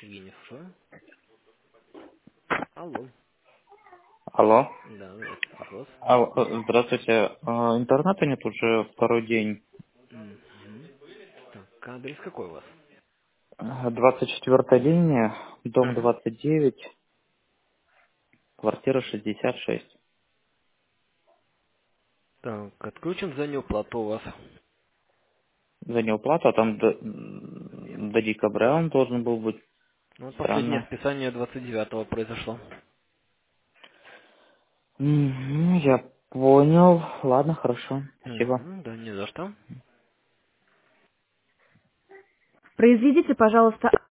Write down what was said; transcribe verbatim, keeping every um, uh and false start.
Евгений, слушаю. Алло. Алло. Да, здравствуйте, слушаю вас. Алло, э, здравствуйте. А, Интернета нет уже второй день. Мгм. Так, адрес какой у вас? Э, двадцать четвёртая линия, дом Угу. двадцать девять, квартира шестьдесят шесть. Так, отключим за неуплату у вас. За неуплату, а там до, м, до декабря он должен был быть. Ну, последнее Странно. списание двадцать девятого произошло. Мгм, я понял. Ладно, хорошо. Спасибо. Угу, да, не за что. Произведите, пожалуйста,